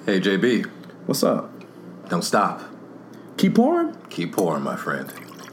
Hey, JB. What's up? Don't stop. Keep pouring? Keep pouring, my friend.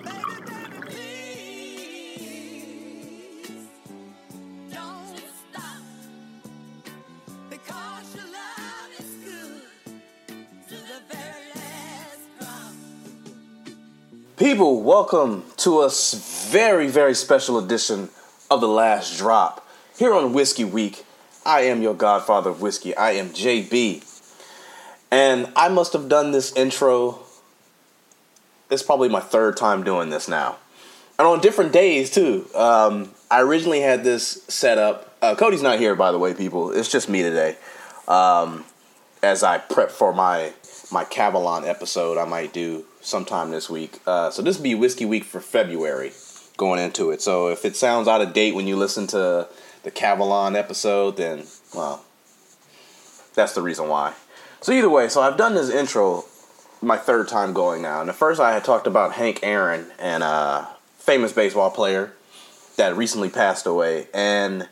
People, welcome to a very, very special edition of The Last Drop. Here on Whiskey Week, I am your godfather of whiskey. I am JB. And I must have done this intro. It's probably my third time doing this now. And on different days, too. I originally had this set up. Cody's not here, by the way, people. It's just me today. As I prep for my Cavalon episode I might do sometime this week. So this will be Whiskey Week for February going into it. So if it sounds out of date when you listen to the Cavalon episode, then, well, that's the reason why. So either way, so I've done this intro my third time going now. And the first I had talked about Hank Aaron, and famous baseball player that recently passed away. And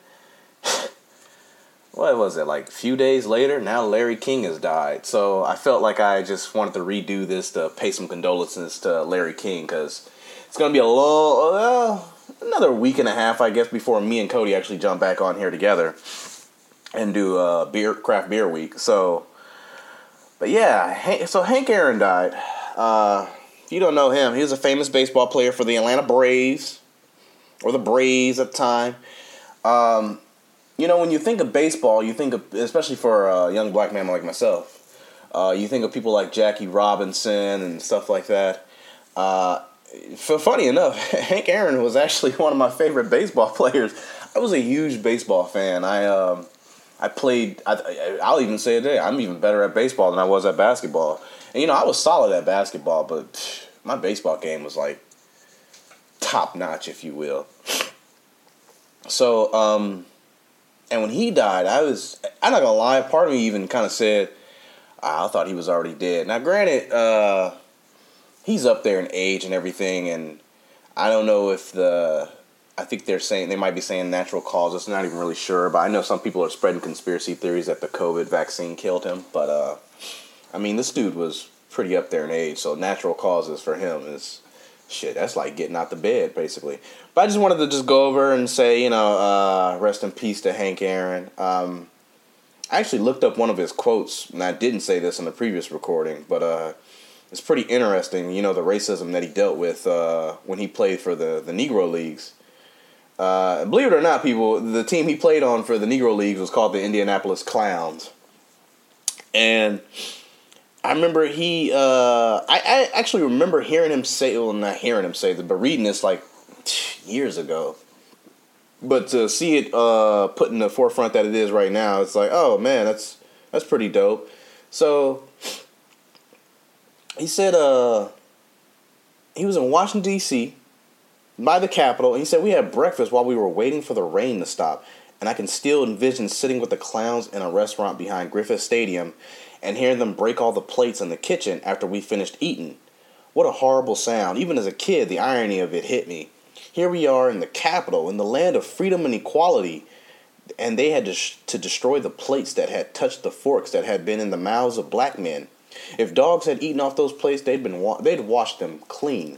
what was it, like a few days later, now Larry King has died. So I felt like I just wanted to redo this to pay some condolences to Larry King, because it's going to be another week and a half, I guess, before me and Cody actually jump back on here together and do craft beer week. So, but yeah, so Hank Aaron died. If you don't know him, he was a famous baseball player for the Atlanta Braves, or the Braves at the time. You know, when you think of baseball, you think of, especially for a young black man like myself, you think of people like Jackie Robinson and stuff like that. Funny enough, Hank Aaron was actually one of my favorite baseball players. I was a huge baseball fan. I played, I'll even say it today, I'm even better at baseball than I was at basketball. And, you know, I was solid at basketball, but my baseball game was, like, top-notch, if you will. So, and when he died, I'm not gonna lie, part of me even kind of said, I thought he was already dead. Now, granted, he's up there in age and everything, and I don't know if I think they might be saying natural causes. I'm not even really sure, but I know some people are spreading conspiracy theories that the COVID vaccine killed him. But, I mean, this dude was pretty up there in age, so natural causes for him is, shit, that's like getting out the bed, basically. But I just wanted to just go over and say, you know, rest in peace to Hank Aaron. I actually looked up one of his quotes, and I didn't say this in the previous recording, but it's pretty interesting, you know, the racism that he dealt with when he played for the Negro Leagues. Believe it or not, people, the team he played on for the Negro Leagues was called the Indianapolis Clowns. And I remember I actually remember hearing him say, well, not hearing him say this, but reading this like years ago. But to see it put in the forefront that it is right now, it's like, oh man, that's pretty dope. So he said he was in Washington, D.C., by the Capitol, and he said, we had breakfast while we were waiting for the rain to stop, and I can still envision sitting with the clowns in a restaurant behind Griffith Stadium and hearing them break all the plates in the kitchen after we finished eating. What a horrible sound. Even as a kid, the irony of it hit me. Here we are in the Capitol, in the land of freedom and equality, and they had to destroy the plates that had touched the forks that had been in the mouths of black men. If dogs had eaten off those plates, they'd washed them clean.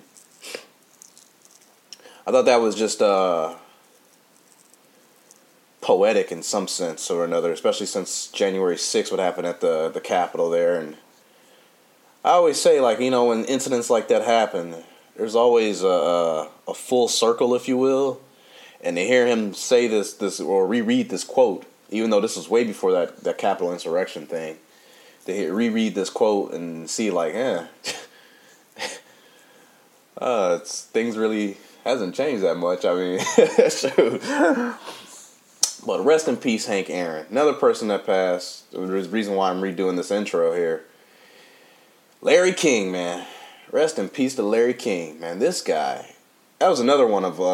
I thought that was just poetic in some sense or another, especially since January 6th would happen at the Capitol there. And I always say, like, you know, when incidents like that happen, there's always a full circle, if you will. And to hear him say this or reread this quote, even though this was way before that Capitol insurrection thing, to reread this quote and see, like, things really hasn't changed that much. I mean, shoot. But rest in peace, Hank Aaron. Another person that passed. There's a reason why I'm redoing this intro here. Larry King, man. Rest in peace to Larry King, man. This guy. That was another one of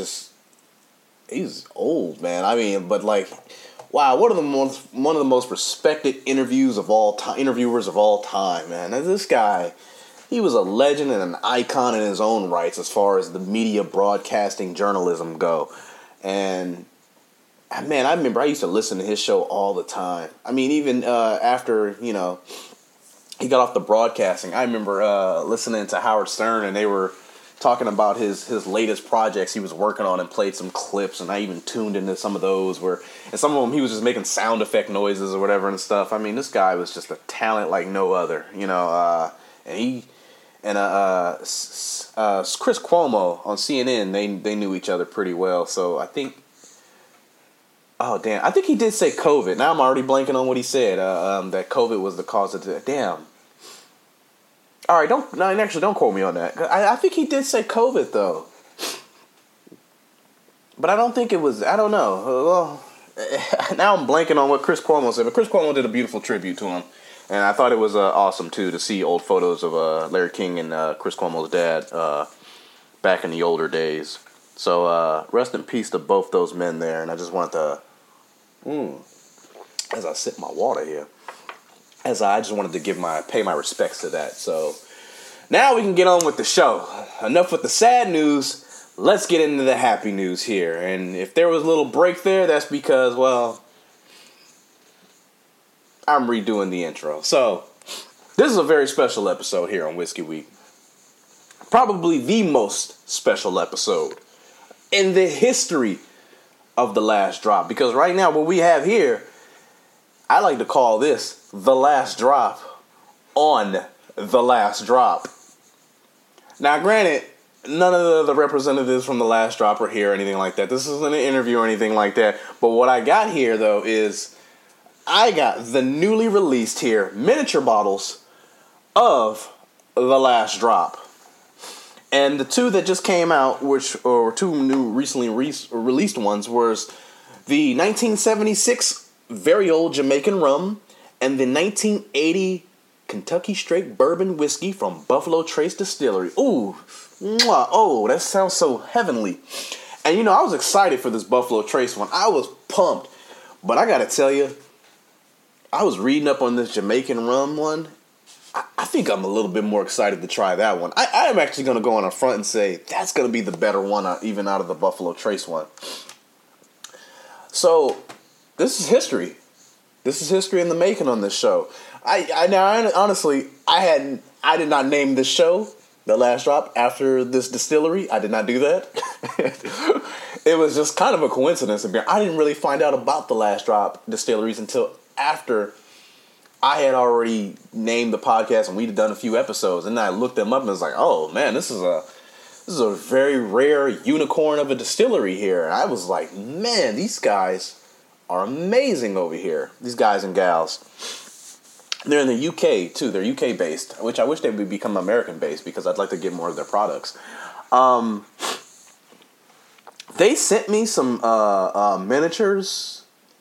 he's old, man. I mean, but like, wow, one of the most respected interviewers of all time, man. Now, this guy, he was a legend and an icon in his own rights as far as the media broadcasting journalism go. And man, I remember I used to listen to his show all the time. I mean, even after, he got off the broadcasting, I remember listening to Howard Stern, and they were talking about his latest projects he was working on, and played some clips, and I even tuned into some of those and some of them he was just making sound effect noises or whatever and stuff. I mean, this guy was just a talent like no other, and Chris Cuomo on CNN, they knew each other pretty well. So I think, I think he did say COVID. Now I'm already blanking on what he said. That COVID was the cause of it. Damn. All right, don't quote me on that. I think he did say COVID though, but I don't think it was. I don't know. Well, now I'm blanking on what Chris Cuomo said. But Chris Cuomo did a beautiful tribute to him. And I thought it was awesome, too, to see old photos of Larry King and Chris Cuomo's dad back in the older days. So rest in peace to both those men there. And I just wanted to, as I sip my water here, I just wanted to pay my respects to that. So now we can get on with the show. Enough with the sad news. Let's get into the happy news here. And if there was a little break there, that's because, well, I'm redoing the intro. So, this is a very special episode here on Whiskey Week. Probably the most special episode in the history of The Last Drop. Because right now, what we have here, I like to call this The Last Drop on The Last Drop. Now, granted, none of the representatives from The Last Drop are here or anything like that. This isn't an interview or anything like that. But what I got here, though, is I got the newly released here miniature bottles of The Last Drop. And the two that just came out, which or two new recently released ones, was the 1976 Very Old Jamaican Rum and the 1980 Kentucky Straight Bourbon Whiskey from Buffalo Trace Distillery. Ooh, mwah, oh, that sounds so heavenly. And I was excited for this Buffalo Trace one. I was pumped. But I gotta tell you, I was reading up on this Jamaican rum one. I think I'm a little bit more excited to try that one. I am actually going to go on up front and say that's going to be the better one, even out of the Buffalo Trace one. So, this is history. This is history in the making on this show. Honestly, I did not name this show The Last Drop after this distillery. I did not do that. It was just kind of a coincidence. I didn't really find out about The Last Drop distilleries until after I had already named the podcast and we'd done a few episodes, and I looked them up and was like, oh man, this is a very rare unicorn of a distillery here. And I was like, man, these guys are amazing over here. These guys and gals. They're in the UK too. They're UK based, which I wish they would become American based because I'd like to get more of their products. They sent me some miniatures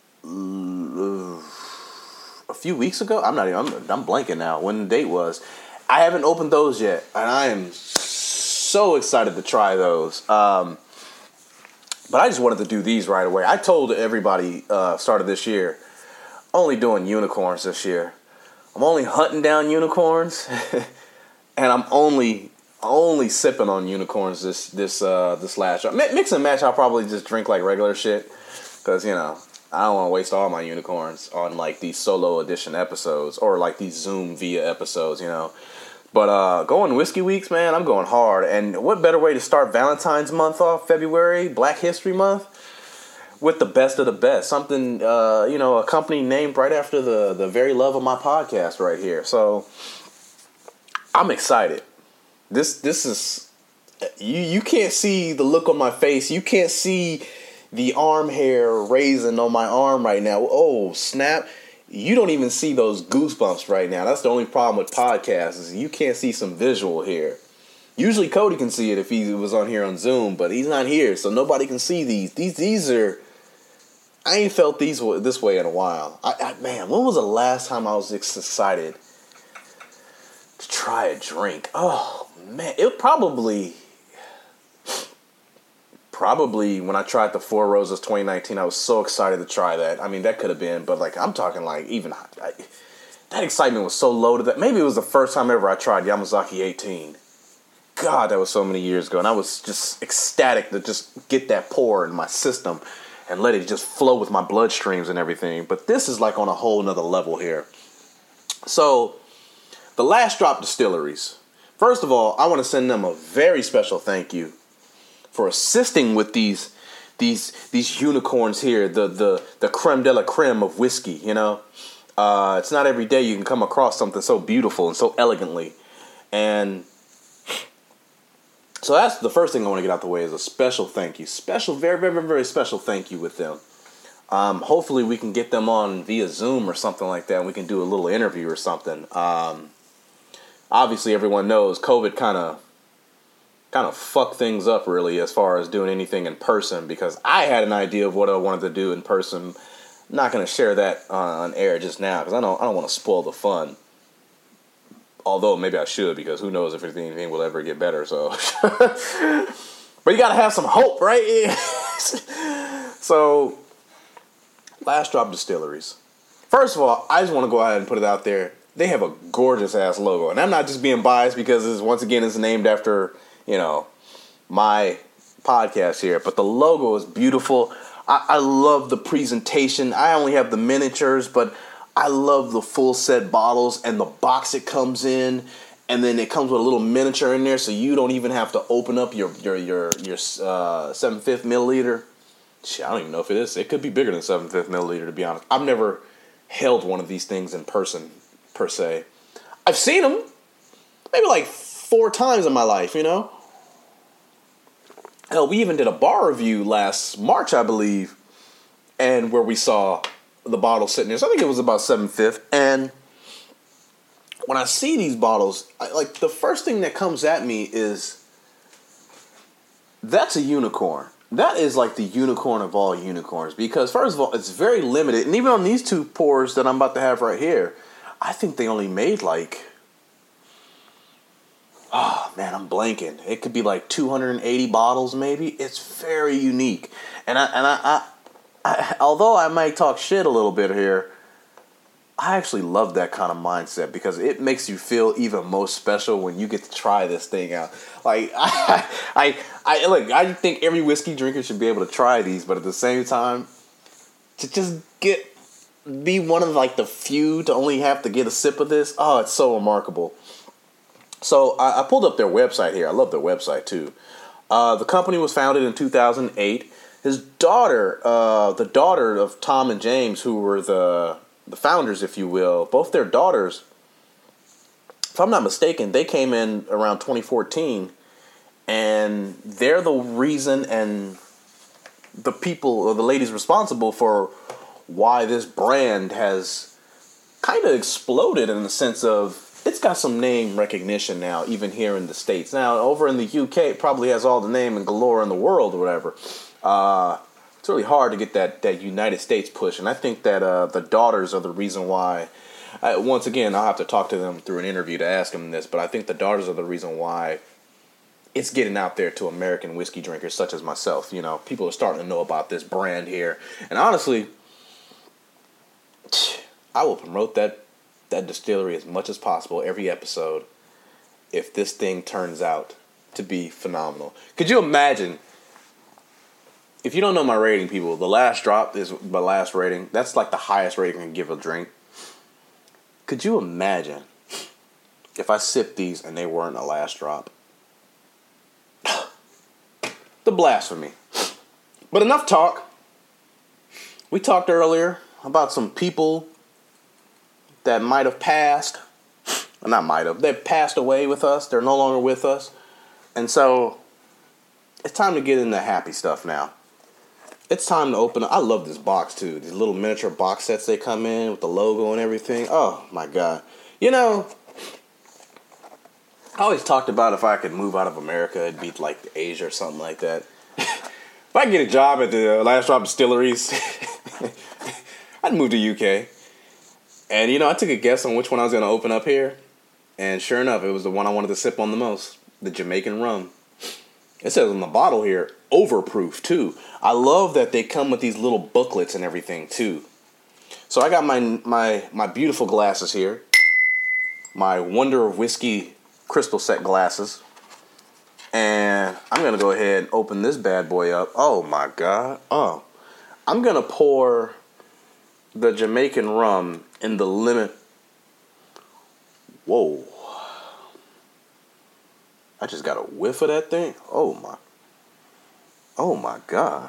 a few weeks ago. I'm blanking now when the date was. I haven't opened those yet, and I am so excited to try those. But I just wanted to do these right away. I told everybody started this year, only doing unicorns this year. I'm only hunting down unicorns, and I'm only sipping on unicorns this last year. Mix and match, I'll probably just drink like regular shit, because I don't want to waste all my unicorns on like these solo edition episodes or like these Zoom via episodes, But going Whiskey Weeks, man, I'm going hard. And what better way to start Valentine's month off, February, Black History Month, with the best of the best. Something, a company named right after the very love of my podcast right here. So I'm excited. This is, you can't see the look on my face. You can't see the arm hair raising on my arm right now. Oh, snap. You don't even see those goosebumps right now. That's the only problem with podcasts is you can't see some visual here. Usually Cody can see it if he was on here on Zoom, but he's not here, so nobody can see these. These are... I ain't felt these this way in a while. Man, when was the last time I was excited to try a drink? Oh, man. It probably when I tried the Four Roses 2019, I was so excited to try that. I mean, that could have been, but like I'm talking like even that excitement was so low to that. Maybe it was the first time ever I tried Yamazaki 18. God, that was so many years ago, and I was just ecstatic to just get that pour in my system. and let it just flow with my bloodstreams and everything. But this is like on a whole nother level here. So the Last Drop Distilleries. First of all, I want to send them a very special thank you for assisting with these unicorns here, the creme de la creme of whiskey, you know. It's not every day you can come across something so beautiful and so elegantly. And so that's the first thing I want to get out the way is a special thank you. Special, very, very, very special thank you with them. Hopefully we can get them on via Zoom or something like that, and we can do a little interview or something. Obviously, everyone knows COVID kind of fucked things up, really, as far as doing anything in person, because I had an idea of what I wanted to do in person. I'm not going to share that on air just now, because I don't want to spoil the fun. Although maybe I should, because who knows if anything will ever get better. So, but you got to have some hope, right? So, Last Drop Distilleries. First of all, I just want to go ahead and put it out there. They have a gorgeous ass logo, and I'm not just being biased because it's named after, you know, my podcast here. But the logo is beautiful. I love the presentation. I only have the miniatures, but I love the full set bottles and the box it comes in, and then it comes with a little miniature in there, so you don't even have to open up your 7/5 milliliter. Shit, I don't even know if it is. It could be bigger than 7/5 milliliter, to be honest. I've never held one of these things in person, per se. I've seen them maybe like 4 times in my life, you know. Hell, we even did a bar review last March, I believe, and where we saw the bottle sitting there. So I think it was about 7/5. And when I see these bottles, like the first thing that comes at me is that's a unicorn. That is like the unicorn of all unicorns, because first of all, it's very limited. And even on these 2 pours that I'm about to have right here, I think they only made like, oh man, I'm blanking. It could be like 280 bottles maybe. It's very unique. And I although I might talk shit a little bit here, I actually love that kind of mindset, because it makes you feel even more special when you get to try this thing out. Like I think every whiskey drinker should be able to try these, but at the same time, to just be one of like the few to only have to get a sip of this, oh, it's so remarkable. So I pulled up their website here. I love their website too. The company was founded in 2008. His daughter, the daughter of Tom and James, who were the founders, if you will, both their daughters, if I'm not mistaken, they came in around 2014, and they're the reason and the people or the ladies responsible for why this brand has kind of exploded, in the sense of it's got some name recognition now, even here in the States. Now, over in the UK, it probably has all the name and galore in the world or whatever. It's really hard to get that United States push, and I think that the daughters are the reason why. Once again, I'll have to talk to them through an interview to ask them this, but I think the daughters are the reason why it's getting out there to American whiskey drinkers such as myself. You know, people are starting to know about this brand here, and honestly, I will promote that distillery as much as possible every episode if this thing turns out to be phenomenal. Could you imagine? If you don't know my rating, people, the Last Drop is my last rating. That's like the highest rating I can give a drink. Could you imagine if I sipped these and they weren't a Last Drop? The blasphemy. But enough talk. We talked earlier about some people that might have passed. Well, not might have. They've passed away with us. They're no longer with us. And so it's time to get into happy stuff now. It's time to open up. I love this box too. These little miniature box sets they come in with the logo and everything. Oh my God. You know, I always talked about if I could move out of America, it'd be like Asia or something like that. If I could get a job at the Last Drop Distilleries, I'd move to UK. And you know, I took a guess on which one I was going to open up here. And sure enough, it was the one I wanted to sip on the most. The Jamaican rum. It says on the bottle here, overproof too. I love that they come with these little booklets and everything too. So I got my beautiful glasses here. My Wonder of Whiskey crystal set glasses. And I'm going to go ahead and open this bad boy up. Oh my God. Oh. I'm going to pour the Jamaican rum in the lemon. Whoa. I just got a whiff of that thing. Oh my God.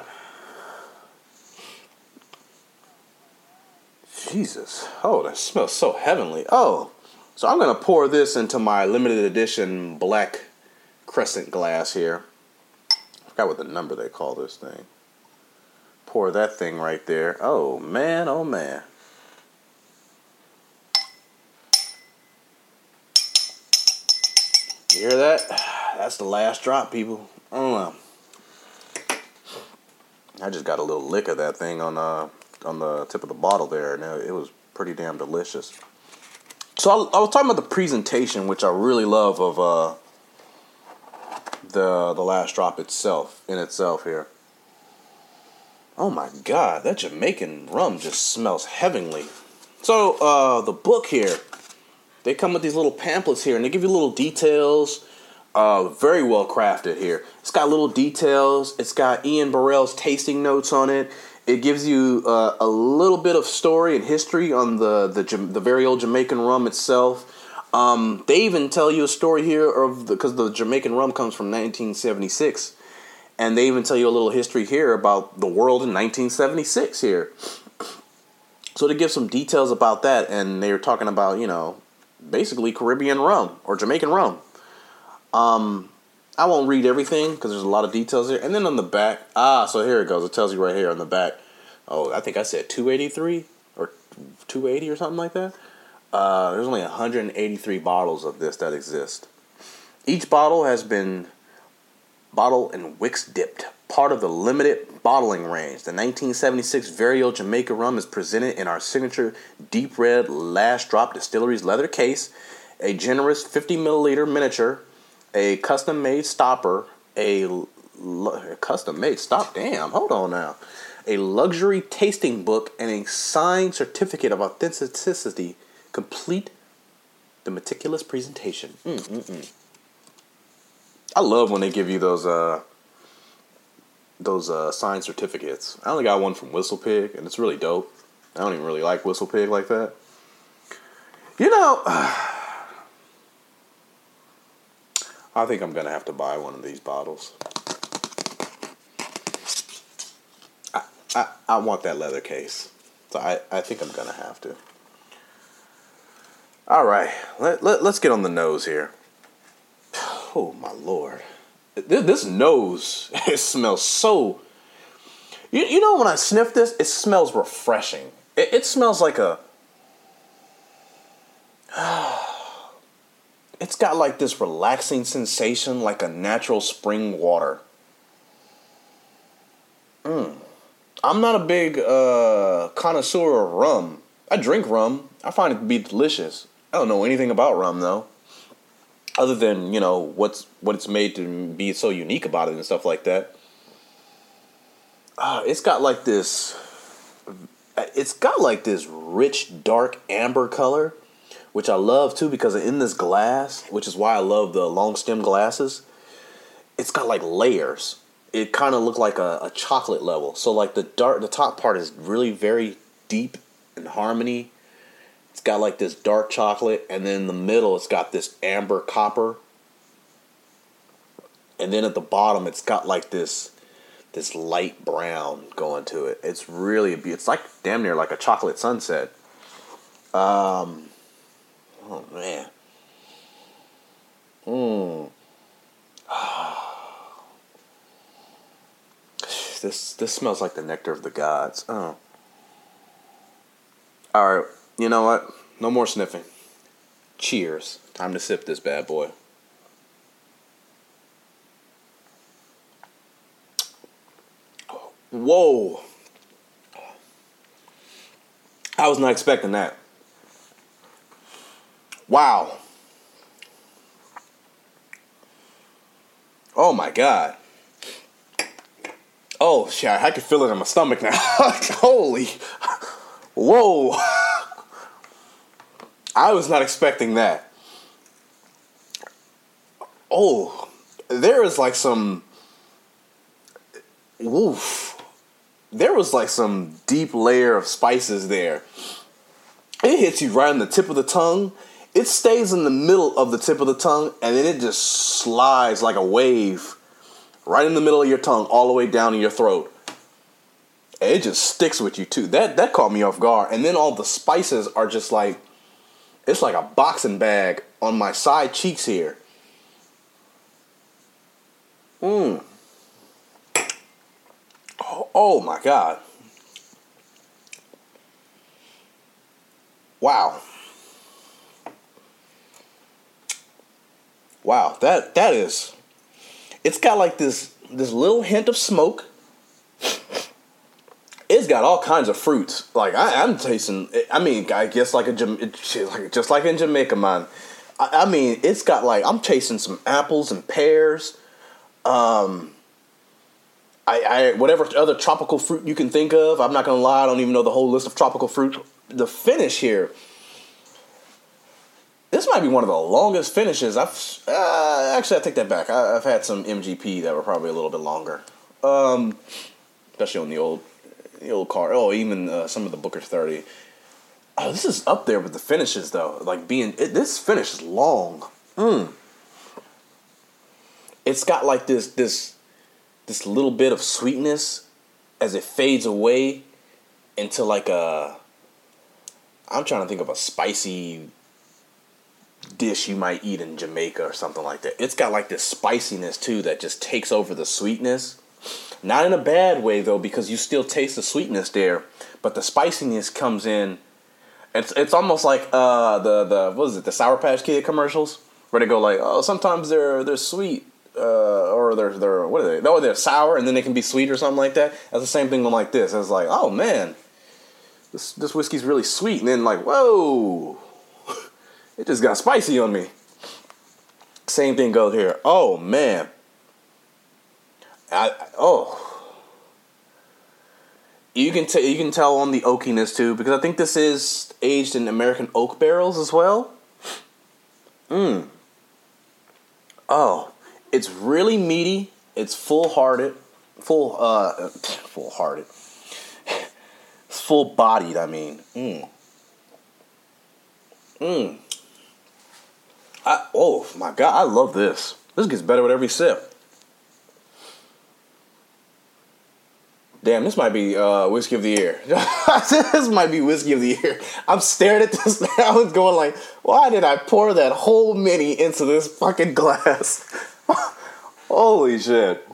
Jesus. Oh, that smells so heavenly. Oh, so I'm going to pour this into my limited edition black crescent glass here. I forgot what the number they call this thing. Pour that thing right there. Oh, man. Oh, man. You hear that? That's the last drop, people. I don't know. I just got a little lick of that thing on the tip of the bottle there, and it was pretty damn delicious. So I was talking about the presentation, which I really love of the last drop itself here. Oh my God, that Jamaican rum just smells heavenly. So the book here, they come with these little pamphlets here, and they give you little details. Very well crafted here. It's got little details. It's got Ian Burrell's tasting notes on it. It gives you a little bit of story and history on the very old Jamaican rum itself. They even tell you a story here because the Jamaican rum comes from 1976, and they even tell you a little history here about the world in 1976 here. So they give some details about that, and they were talking about, basically Caribbean rum or Jamaican rum. I won't read everything because there's a lot of details here. And then on the back, so here it goes. It tells you right here on the back. Oh, I think I said 283 or 280 or something like that. There's only 183 bottles of this that exist. Each bottle has been bottle and wicks dipped, part of the limited bottling range. The 1976 Very Old Jamaica rum is presented in our signature deep red Last Drop Distillery's leather case, a generous 50 milliliter miniature, a custom-made stopper, a luxury tasting book, and a signed certificate of authenticity complete the meticulous presentation. I love when they give you those signed certificates. I only got one from Whistle Pig, and it's really dope. I don't even really like Whistle Pig like that. I think I'm going to have to buy one of these bottles. I want that leather case. So I think I'm going to have to. All right. Let's get on the nose here. Oh, my Lord. This nose, it smells so... You know when I sniff this, it smells refreshing. It smells like a... It's got like this relaxing sensation, like a natural spring water. I'm not a big connoisseur of rum. I drink rum. I find it to be delicious. I don't know anything about rum though, other than what it's made to be so unique about it and stuff like that. It's got like this. It's got like this rich, dark amber color, which I love too because in this glass, which is why I love the long stem glasses, it's got like layers. It kind of looked like a chocolate level. So like the top part is really very deep in harmony. It's got like this dark chocolate, and then in the middle it's got this amber copper. And then at the bottom it's got like this light brown going to it. It's really it's like damn near like a chocolate sunset. Oh man. This smells like the nectar of the gods. Oh. All right. You know what? No more sniffing. Cheers. Time to sip this bad boy. Whoa. I was not expecting that. Wow. Oh my God. Oh shit, I can feel it in my stomach now. Holy. Whoa. I was not expecting that. Oh, there is like some... Woof. there was like some deep layer of spices there. It hits you right on the tip of the tongue. It stays in the middle of the tip of the tongue, and then it just slides like a wave right in the middle of your tongue, all the way down in your throat. And it just sticks with you too. That caught me off guard. And then all the spices are just like, it's like a boxing bag on my side cheeks here. Oh my God. Wow. Wow, that is, it's got like this little hint of smoke. It's got all kinds of fruits. Like I'm tasting, I mean, I guess like just like in Jamaica, man. I mean, it's got like, I'm tasting some apples and pears. Whatever other tropical fruit you can think of. I'm not gonna lie, I don't even know the whole list of tropical fruit. The finish here, this might be one of the longest finishes. Actually, I take that back. I've had some MGP that were probably a little bit longer, especially on the old car. Oh, even some of the Booker's 30. Oh, this is up there with the finishes though. Like this finish is long. It's got like this little bit of sweetness as it fades away into like I'm trying to think of a spicy dish you might eat in Jamaica or something like that. It's got like this spiciness too that just takes over the sweetness. Not in a bad way though, because you still taste the sweetness there, but the spiciness comes in. It's almost like the what is it, the Sour Patch Kid commercials where they go like, oh, sometimes they're sweet or they're what are they? No, they're sour and then they can be sweet or something like that. That's the same thing like this. It's like, oh man, this whiskey's really sweet, and then like, whoa. It just got spicy on me. Same thing goes here. Oh man. You can tell on the oakiness too, because I think this is aged in American oak barrels as well. Oh, it's really meaty. It's full-bodied. It's full-bodied. I mean. Oh my God, I love this. This gets better with every sip. Damn, this might be whiskey of the year. This might be whiskey of the year. I'm staring at this now and going like, why did I pour that whole mini into this fucking glass? Holy shit.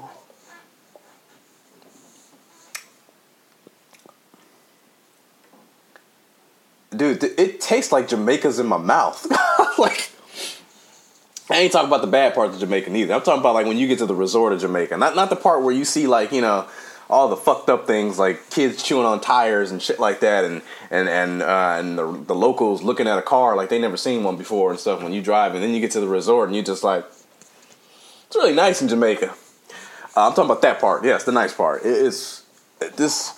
Dude, it tastes like Jamaica's in my mouth. Like, I ain't talking about the bad parts of Jamaica neither. I'm talking about like when you get to the resort of Jamaica. Not the part where you see like, you know, all the fucked up things like kids chewing on tires and shit like that, and the locals looking at a car like they never seen one before and stuff when you drive, and then you get to the resort and you just like, it's really nice in Jamaica. I'm talking about that part. Yes, the nice part. It's this.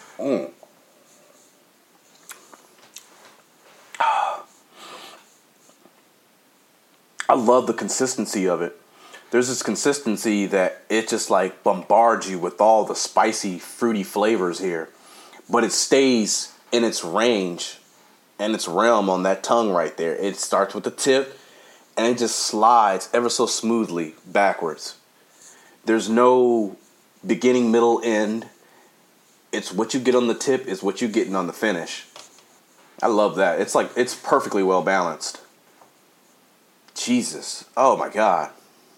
I love the consistency of it. There's this consistency that it just like bombards you with all the spicy, fruity flavors here. But it stays in its range and its realm on that tongue right there. It starts with the tip and it just slides ever so smoothly backwards. There's no beginning, middle, end. It's what you get on the tip is what you're getting on the finish. I love that. It's like, it's perfectly well balanced. Jesus. Oh my God.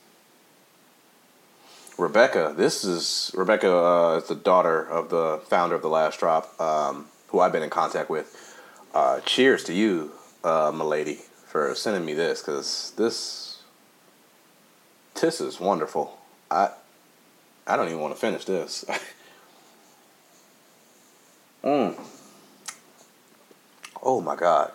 Rebecca is the daughter of the founder of The Last Drop, who I've been in contact with. Cheers to you, milady, for sending me this, because this is wonderful. I don't even want to finish this. Oh my God.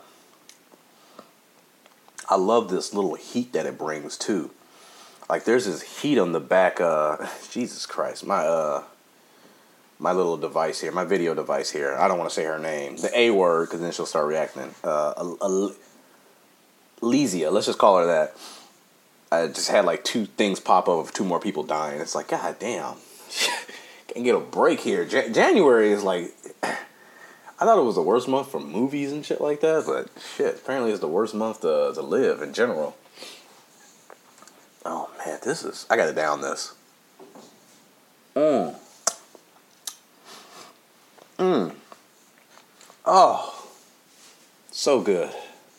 I love this little heat that it brings too. Like there's this heat on the back. Jesus Christ, my little device here, my video device here. I don't want to say her name, the A word, because then she'll start reacting. Lesia, let's just call her that. I just had like 2 things pop up of 2 more people dying. It's like, God damn, can't get a break here. January is like, I thought it was the worst month for movies and shit like that, but shit, apparently it's the worst month to live in general. Oh man, I gotta down this. Oh, so good.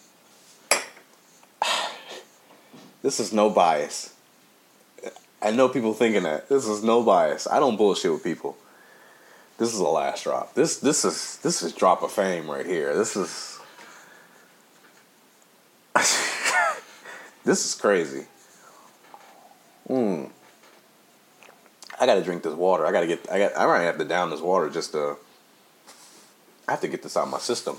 This is no bias. I know people thinking that. This is no bias. I don't bullshit with people. This is the last drop. This is drop of fame right here. This is this is crazy. I gotta drink this water. I might have to down this water just to. I have to get this out of my system.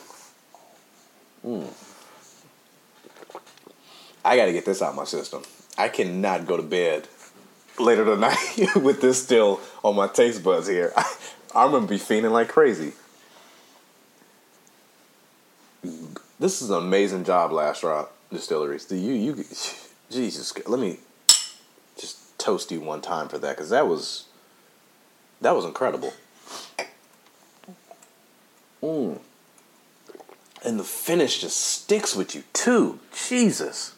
I gotta get this out of my system. I cannot go to bed later tonight with this still on my taste buds here. I'm gonna be feeling like crazy. This is an amazing job, Last Drop Distilleries. Jesus, let me just toast you one time for that, because that was incredible. And the finish just sticks with you too. Jesus.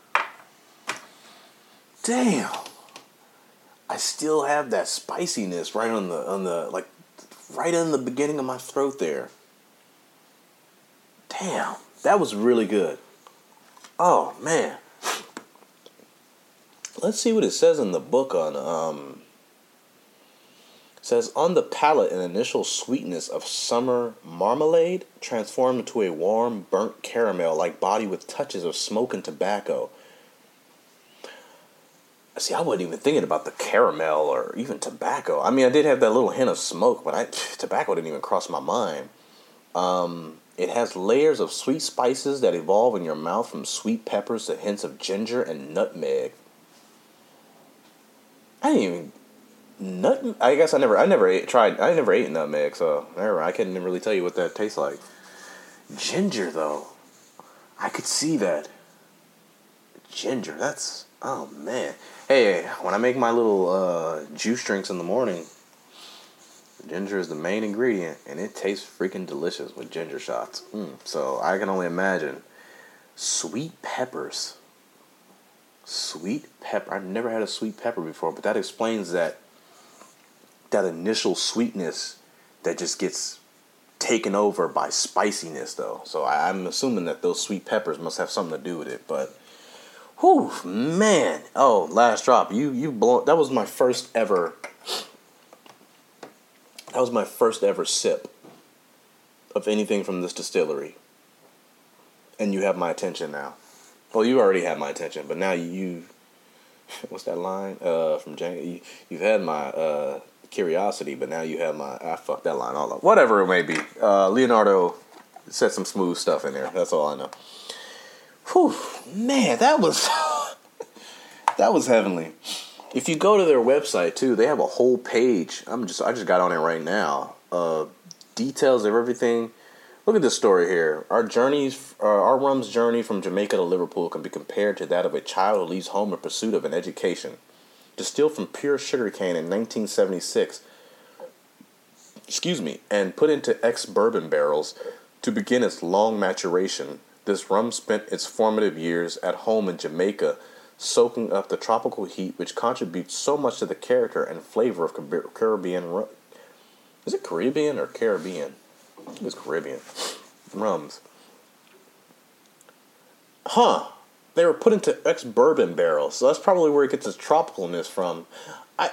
Damn. I still have that spiciness right on the right in the beginning of my throat there. Damn. That was really good. Oh man. Let's see what it says in the book on it says, on the palate, an initial sweetness of summer marmalade transformed into a warm, burnt caramel-like body with touches of smoke and tobacco. See, I wasn't even thinking about the caramel or even tobacco. I mean, I did have that little hint of smoke, but tobacco didn't even cross my mind. It has layers of sweet spices that evolve in your mouth, from sweet peppers to hints of ginger and nutmeg. I guess I never ate nutmeg, so I couldn't really tell you what that tastes like. Ginger, though, I could see that. Ginger, that's, oh man. Hey, when I make my little juice drinks in the morning, ginger is the main ingredient, and it tastes freaking delicious with ginger shots. So I can only imagine. Sweet peppers. Sweet pepper. I've never had a sweet pepper before, but that explains that initial sweetness that just gets taken over by spiciness, though. So I'm assuming that those sweet peppers must have something to do with it. But, whew, man. Oh, Last Drop. You blow. That was my first ever. That was my first ever sip of anything from this distillery. And you have my attention now. Well, you already had my attention, but now you what's that line from Django? You've had my curiosity, but now you have my. I fucked that line all up. Whatever it may be. Leonardo said some smooth stuff in there. That's all I know. Whew, man, that was heavenly. If you go to their website too, they have a whole page. I just got on it right now. Details of everything. Look at this story here. Our rum's journey from Jamaica to Liverpool can be compared to that of a child who leaves home in pursuit of an education. Distilled from pure sugarcane in 1976, and put into ex-bourbon barrels to begin its long maturation, this rum spent its formative years at home in Jamaica, soaking up the tropical heat which contributes so much to the character and flavor of Caribbean rum. Is it Caribbean or Caribbean? I think it's Caribbean rums. They were put into ex-bourbon barrels, so that's probably where it gets its tropicalness from. I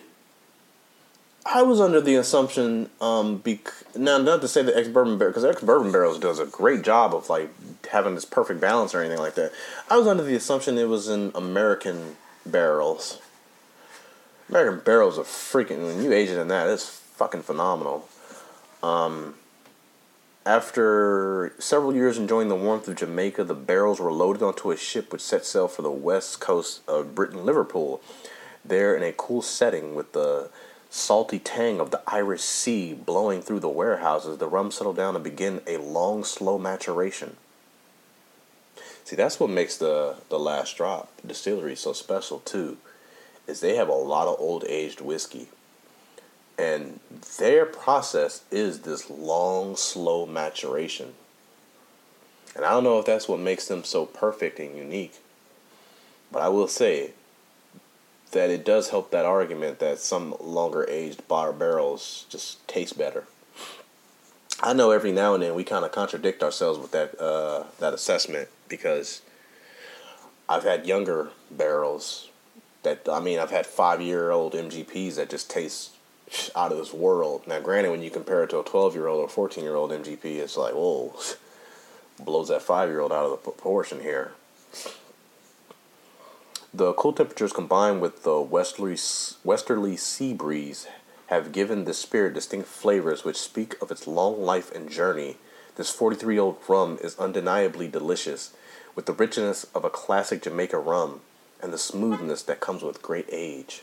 was under the assumption, now not to say the ex-bourbon barrel, because ex-bourbon barrels does a great job of like having this perfect balance or anything like that. I was under the assumption it was in American barrels. American barrels are freaking, when you age it in that, it's fucking phenomenal. After several years enjoying the warmth of Jamaica, the barrels were loaded onto a ship which set sail for the west coast of Britain, Liverpool. There, in a cool setting with the salty tang of the Irish Sea blowing through the warehouses, the rum settled down and began a long, slow maturation. See, that's what makes the Last Drop Distillery so special, too, is they have a lot of old-aged whiskey. And their process is this long, slow maturation. And I don't know if that's what makes them so perfect and unique. But I will say that it does help that argument that some longer aged barrels just taste better. I know every now and then we kind of contradict ourselves with that assessment, because I've had younger barrels I've had 5-year-old MGPs that just taste out of this world. Now, granted, when you compare it to a 12-year-old or 14-year-old MGP, it's like, whoa, blows that 5-year-old out of the proportion here. The cool temperatures combined with the westerly sea breeze have given the spirit distinct flavors which speak of its long life and journey. This 43-year-old rum is undeniably delicious, with the richness of a classic Jamaica rum and the smoothness that comes with great age.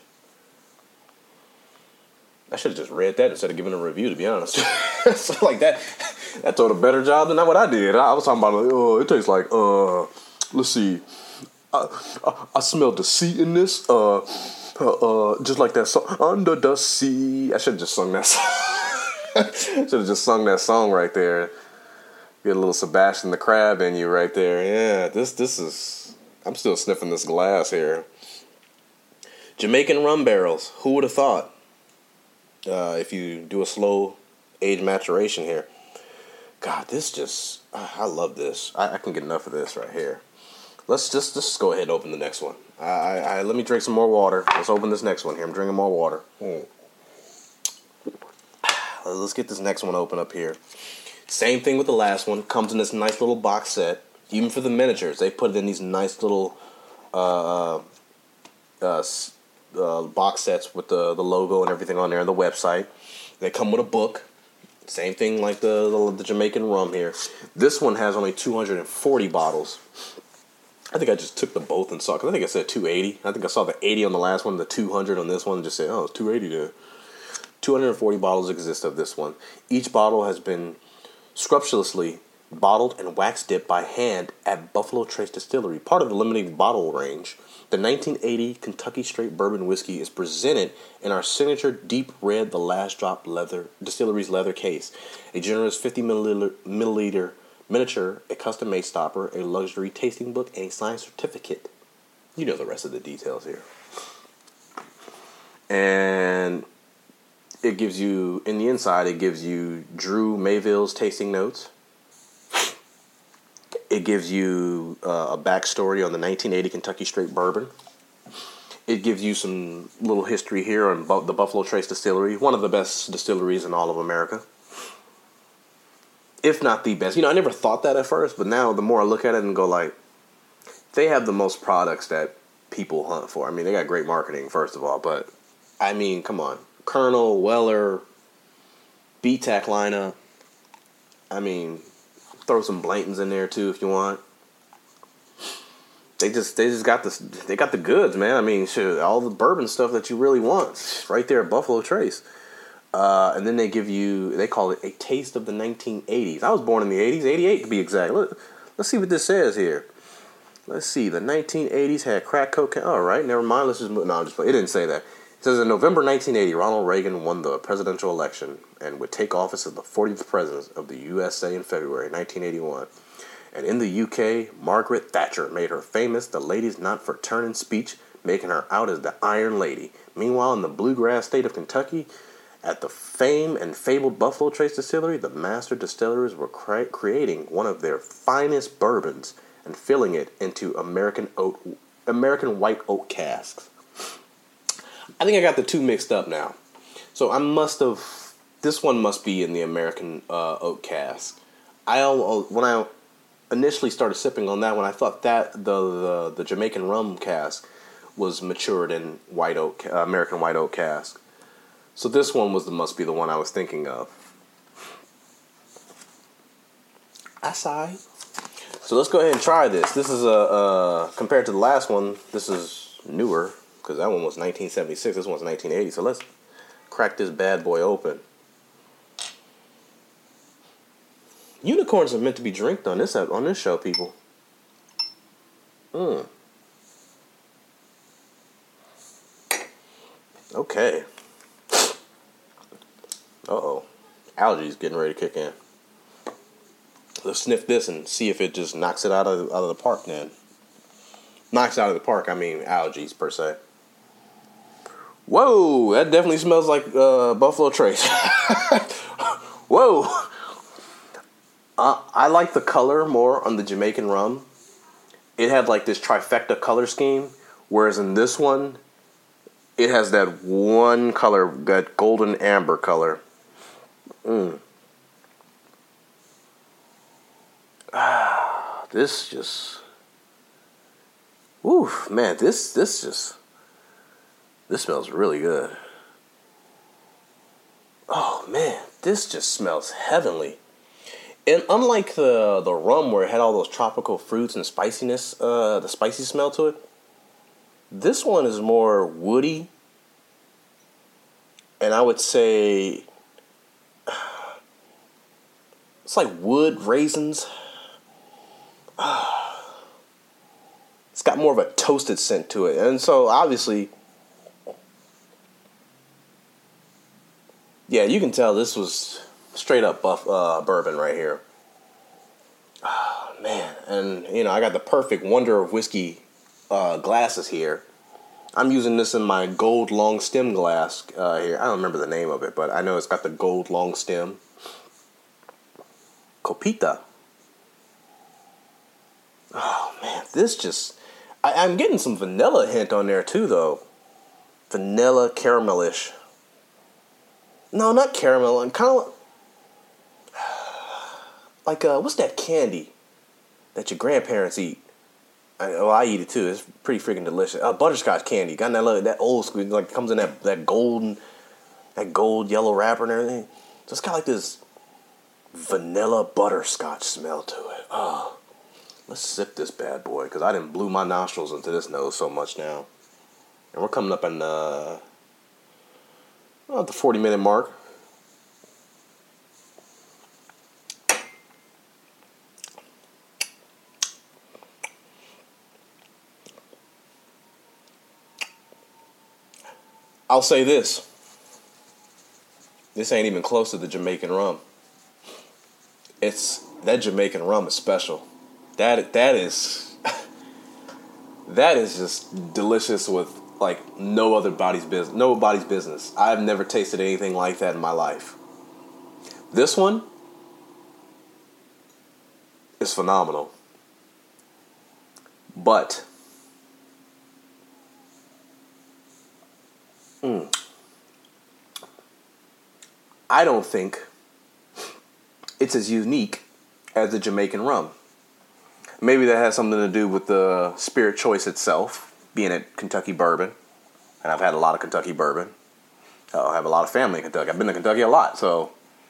I should have just read that instead of giving a review, to be honest. So like that told a better job than what I did. I was talking about, it tastes like, let's see, I smelled the sea in this, just like that song, Under the Sea. I should have just sung that song. Should have just sung that song right there. Get a little Sebastian the Crab in you right there. Yeah, this is, I'm still sniffing this glass here. Jamaican rum barrels. Who would have thought? If you do a slow age maturation here. God, this just, I love this. I can get enough of this right here. Let's just go ahead and open the next one. Let me drink some more water. Let's open this next one here. I'm drinking more water. Let's get this next one open up here. Same thing with the last one. Comes in this nice little box set. Even for the miniatures, they put it in these nice little box sets with the logo and everything on there and the website. They come with a book. Same thing like the Jamaican rum here. This one has only 240 bottles. I think I just took the both and saw, because I think I said 280. I think I saw the 80 on the last one, the 200 on this one, and just said, oh, it's 280 there. 240 bottles exist of this one. Each bottle has been scrupulously bottled and wax dipped by hand at Buffalo Trace Distillery, part of the limited bottle range. The 1980 Kentucky Straight Bourbon Whiskey is presented in our signature deep red The Last Drop Distillery's leather case. A generous 50 milliliter miniature, a custom-made stopper, a luxury tasting book, and a signed certificate. You know the rest of the details here. And it gives you, in the inside, it gives you Drew Mayville's tasting notes. It gives you a backstory on the 1980 Kentucky Straight Bourbon. It gives you some little history here on the Buffalo Trace Distillery, one of the best distilleries in all of America. If not the best. I never thought that at first, but now the more I look at it and go like, they have the most products that people hunt for. I mean, they got great marketing, first of all, but I mean, come on. Colonel, Weller, BTAC lineup. I mean, throw some Blantons in there too if you want. They just got this. They got the goods, man. I mean, shit, all the bourbon stuff that you really want, right there at Buffalo Trace. And then they give you, they call it a taste of the 1980s. I was born in the 80s, 88 to be exact. Let's see what this says here. Let's see. The 1980s had crack cocaine. All right, never mind. Let's just move. No, it didn't say that. It says in November 1980, Ronald Reagan won the presidential election and would take office as the 40th president of the USA in February 1981. And in the UK, Margaret Thatcher made her famous "The Ladies Not for Turning" speech, making her out as the Iron Lady. Meanwhile, in the bluegrass state of Kentucky, at the famed and fabled Buffalo Trace Distillery, the master distillers were creating one of their finest bourbons and filling it into American white oak casks. I think I got the two mixed up now. So this one must be in the American oak cask. When I initially started sipping on that one, I thought that the Jamaican rum cask was matured in white oak, American white oak cask. So this one must be the one I was thinking of. Aside. So let's go ahead and try this. This is compared to the last one, this is newer, because that one was 1976. This one's 1980. So let's crack this bad boy open. Unicorns are meant to be drinked on this show, people. Okay. Uh-oh. Allergies getting ready to kick in. Let's sniff this and see if it just knocks it out of the park then. Knocks out of the park, I mean allergies per se. Whoa, that definitely smells like Buffalo Trace. Whoa. I like the color more on the Jamaican rum. It had like this trifecta color scheme, whereas in this one, it has that one color, that golden amber color. This just, oof, man, this smells really good. Oh man, this just smells heavenly. And unlike the rum where it had all those tropical fruits and spiciness, the spicy smell to it, this one is more woody. And I would say it's like wood, raisins. It's got more of a toasted scent to it. And so obviously, yeah, you can tell this was straight up bourbon right here. Oh, man. And, you know, I got the perfect Wonder of Whiskey glasses here. I'm using this in my gold long stem glass here. I don't remember the name of it, but I know it's got the gold long stem. Copita. Oh, man. This just... I'm getting some vanilla hint on there, too, though. Vanilla caramelish. No, not caramel. I'm kind of... like, what's that candy that your grandparents eat? I eat it too. It's pretty freaking delicious. Butterscotch candy. Got that old school, like comes in that gold yellow wrapper and everything. So it's got like this vanilla butterscotch smell to it. Oh, let's sip this bad boy because I didn't blew my nostrils into this nose so much now, and we're coming up on the 40-minute mark. I'll say this. This ain't even close to the Jamaican rum. That Jamaican rum is special. That is that is just delicious with like nobody's business. I've never tasted anything like that in my life. This one is phenomenal. But I don't think it's as unique as the Jamaican rum. Maybe that has something to do with the spirit choice itself, being at Kentucky Bourbon. And I've had a lot of Kentucky bourbon. I have a lot of family in Kentucky. I've been to Kentucky a lot, so.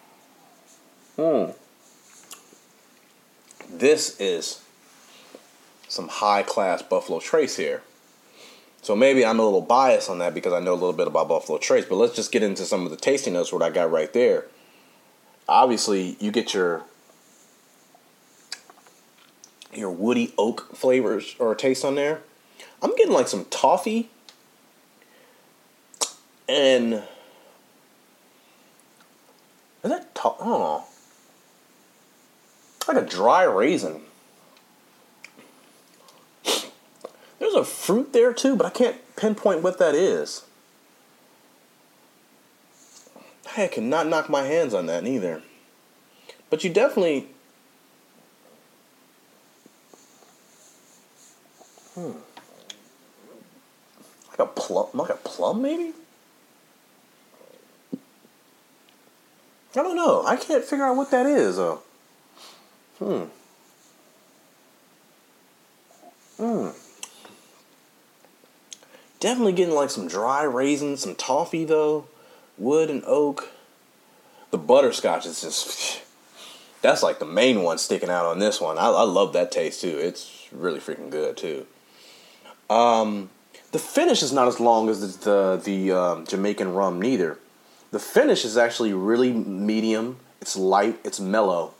This is some high-class Buffalo Trace here. So maybe I'm a little biased on that because I know a little bit about Buffalo Trace, but let's just get into some of the tasting notes what I got right there. Obviously, you get your woody oak flavors or taste on there. I'm getting like some toffee and is that I don't know. Like a dry raisin. There's a fruit there too, but I can't pinpoint what that is. I cannot knock my hands on that neither. But you definitely... Like a plum maybe? I don't know. I can't figure out what that is though. Definitely getting like some dry raisins, some toffee though. Wood and oak. The butterscotch is just... That's like the main one sticking out on this one. I love that taste too. It's really freaking good too. The finish is not as long as the Jamaican rum neither. The finish is actually really medium. It's light. It's mellow.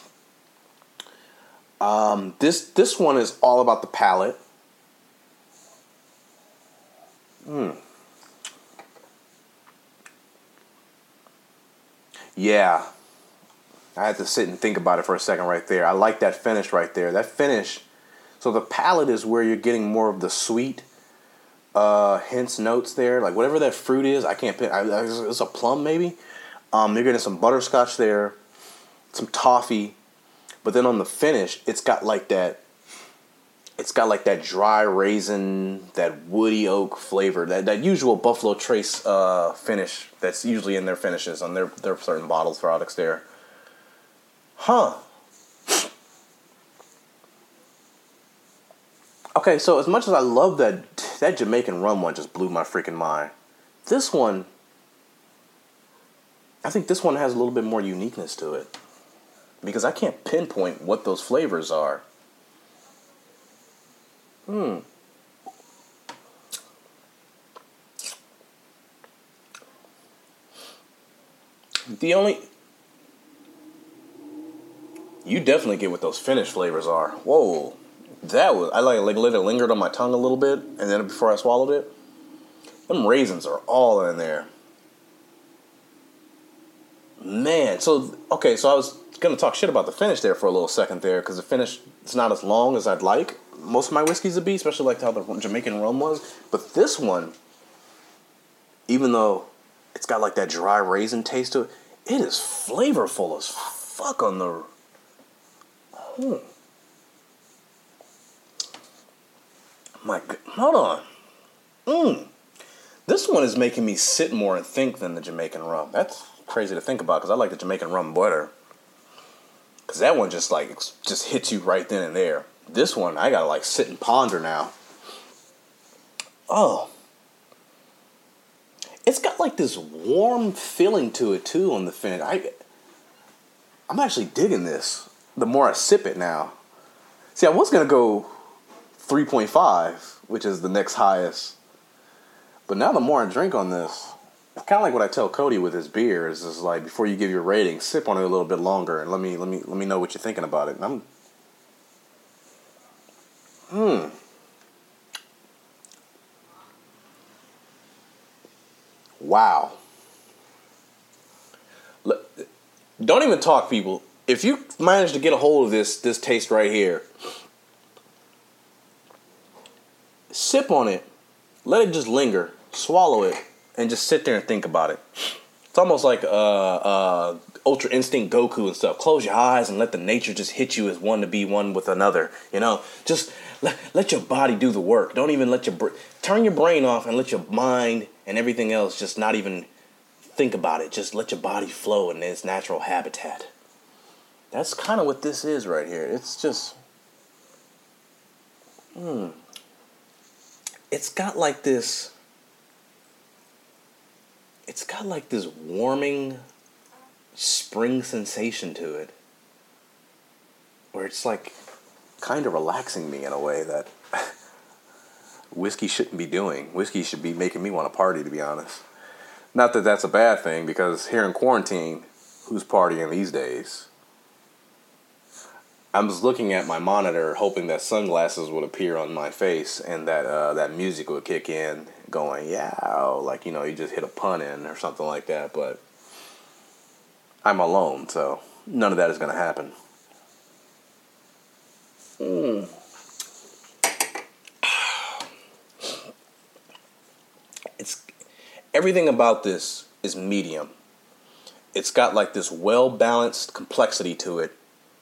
This one is all about the palate. Yeah. I had to sit and think about it for a second right there. I like that finish right there. That finish. So the palate is where you're getting more of the sweet hints, notes there. Like whatever that fruit is, I can't pick. It's a plum maybe. You're getting some butterscotch there, some toffee. But then on the finish, it's got like that dry raisin, that woody oak flavor, that usual Buffalo Trace finish that's usually in their finishes on their certain bottles products there. Huh. Okay, so as much as I love that Jamaican rum one just blew my freaking mind. This one, I think this one has a little bit more uniqueness to it. Because I can't pinpoint what those flavors are. You definitely get what those finished flavors are. Whoa. I let it lingered on my tongue a little bit, and then before I swallowed it, them raisins are all in there. Man, so I was going to talk shit about the finish there for a little second there, because the finish is not as long as I'd like most of my whiskeys to be, especially like how the Jamaican rum was. But this one, even though it's got like that dry raisin taste to it, it is flavorful as fuck on the... My God, hold on. This one is making me sit more and think than the Jamaican rum. That's crazy to think about because I like the Jamaican rum better. Because that one just hits you right then and there. This one, I gotta like sit and ponder now. Oh. It's got like this warm feeling to it too on the finish. I'm actually digging this the more I sip it now. See, I was gonna go 3.5, which is the next highest. But now the more I drink on this, it's kind of like what I tell Cody with his beer. Is just like before you give your rating, sip on it a little bit longer and let me know what you're thinking about it. And Wow. Don't even talk, people. If you manage to get a hold of this taste right here, sip on it, let it just linger, swallow it, and just sit there and think about it. It's almost like Ultra Instinct Goku and stuff. Close your eyes and let the nature just hit you as one to be one with another. You know, just let your body do the work. Don't even let turn your brain off and let your mind and everything else just not even think about it. Just let your body flow in its natural habitat. That's kind of what this is right here. It's just... It's got like this warming spring sensation to it. Where it's like kind of relaxing me in a way that whiskey shouldn't be doing. Whiskey should be making me want to party, to be honest. Not that that's a bad thing, because here in quarantine, who's partying these days? I was looking at my monitor, hoping that sunglasses would appear on my face and that that music would kick in, going, yeah, like, you know, you just hit a pun in or something like that. But I'm alone, so none of that is going to happen. Everything about this is medium. It's got like this well-balanced complexity to it.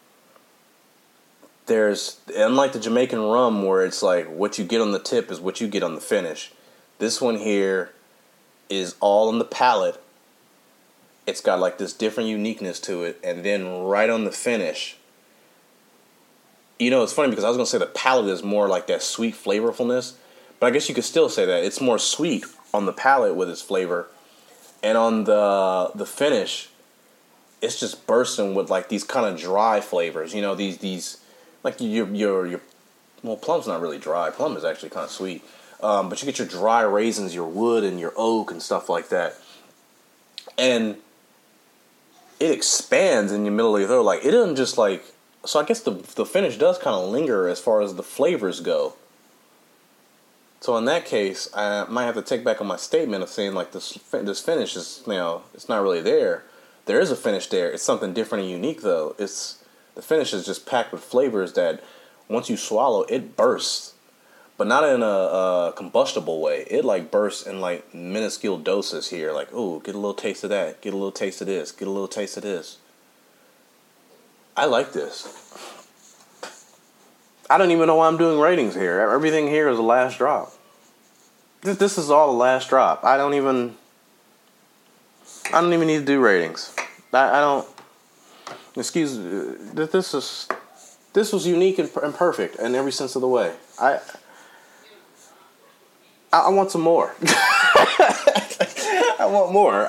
There's, unlike the Jamaican rum where it's like what you get on the tip is what you get on the finish, this one here is all on the palate. It's got like this different uniqueness to it, and then right on the finish, you know, it's funny because I was going to say the palate is more like that sweet flavorfulness, but I guess you could still say that it's more sweet on the palate with its flavor, and on the finish, it's just bursting with like these kind of dry flavors. You know, these like your well, plum's not really dry. Plum is actually kind of sweet, but you get your dry raisins, your wood, and your oak and stuff like that, and it expands in your middle of your throat. Like it doesn't just like. So I guess the finish does kind of linger as far as the flavors go. So in that case, I might have to take back on my statement of saying like this finish is, you know, it's not really there. There is a finish there. It's something different and unique, though. The finish is just packed with flavors that once you swallow, it bursts. But not in a combustible way. It like bursts in like minuscule doses here. Like, ooh, get a little taste of that. Get a little taste of this. Get a little taste of this. I like this. I don't even know why I'm doing ratings here. Everything here is the last drop. This is all the last drop. I don't even need to do ratings. I don't. Excuse. This was unique and perfect in every sense of the way. I want some more. I want more.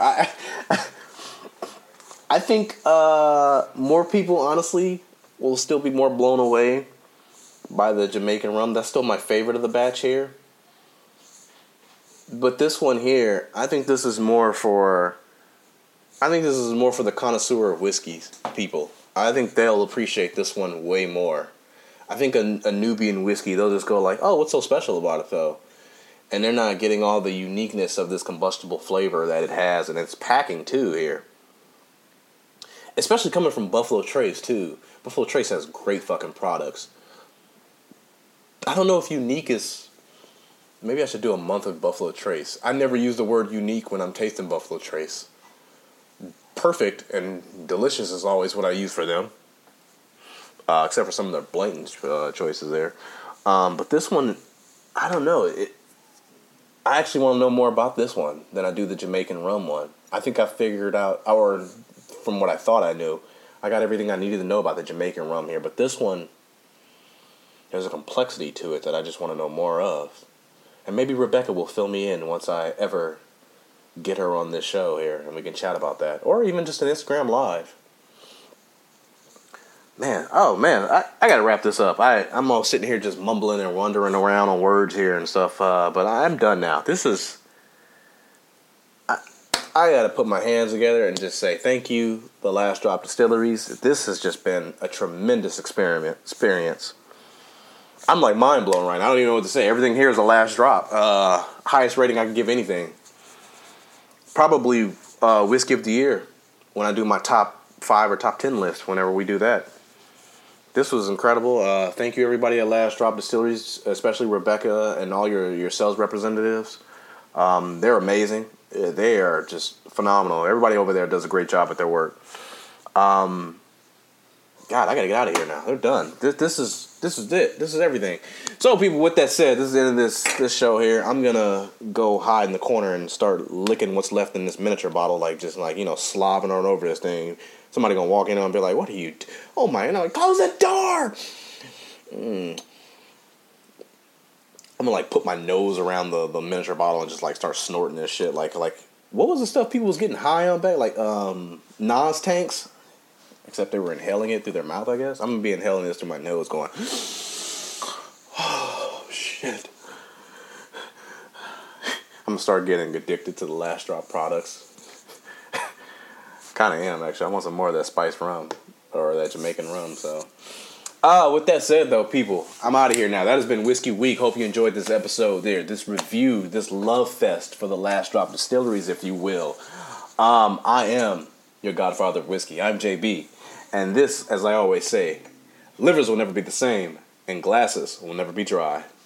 I think more people, honestly, will still be more blown away by the Jamaican rum. That's still my favorite of the batch here. But this one here, I think this is more for the connoisseur of whiskeys people. I think they'll appreciate this one way more. I think a Nubian whiskey, they'll just go like, oh, what's so special about it, though? And they're not getting all the uniqueness of this combustible flavor that it has, and it's packing, too, here. Especially coming from Buffalo Trace, too. Buffalo Trace has great fucking products. I don't know if unique is... Maybe I should do a month of Buffalo Trace. I never use the word unique when I'm tasting Buffalo Trace. Perfect and delicious is always what I use for them. Except for some of their blatant choices there. But this one, I don't know. I actually want to know more about this one than I do the Jamaican rum one. I think I figured out, or from what I thought I knew, I got everything I needed to know about the Jamaican rum here. But this one, there's a complexity to it that I just want to know more of. And maybe Rebecca will fill me in once I ever get her on this show here, and we can chat about that. Or even just an Instagram Live. Man, I gotta wrap this up. I'm all sitting here just mumbling and wandering around on words here and stuff, but I'm done now. This is... I gotta put my hands together and just say thank you, The Last Drop Distilleries. This has just been a tremendous experience. I'm like mind blown right now. I don't even know what to say. Everything here is the last drop. Highest rating I can give anything. Probably Whiskey of the Year when I do my top 5 or top 10 list whenever we do that. This was incredible. Thank you, everybody at Last Drop Distilleries, especially Rebecca and all your sales representatives. They're amazing. They are just phenomenal. Everybody over there does a great job at their work. God, I gotta get out of here now. They're done. This is it. This is everything. So, people, with that said, this is the end of this show here. I'm gonna go hide in the corner and start licking what's left in this miniature bottle, slobbing on over this thing. Somebody gonna walk in and be like, "What are you? Oh my!" And I'm like, "Close the door." I'm gonna put my nose around the miniature bottle and just start snorting this shit. Like what was the stuff people was getting high on back? Nas tanks. Except they were inhaling it through their mouth, I guess. I'm going to be inhaling this through my nose going, oh, shit. I'm going to start getting addicted to the Last Drop products. Kind of am, actually. I want some more of that spiced rum or that Jamaican rum, so. With that said, though, people, I'm out of here now. That has been Whiskey Week. Hope you enjoyed this episode there, this review, this love fest for the Last Drop Distilleries, if you will. I am your godfather of whiskey. I'm JB. And this, as I always say, livers will never be the same, and glasses will never be dry.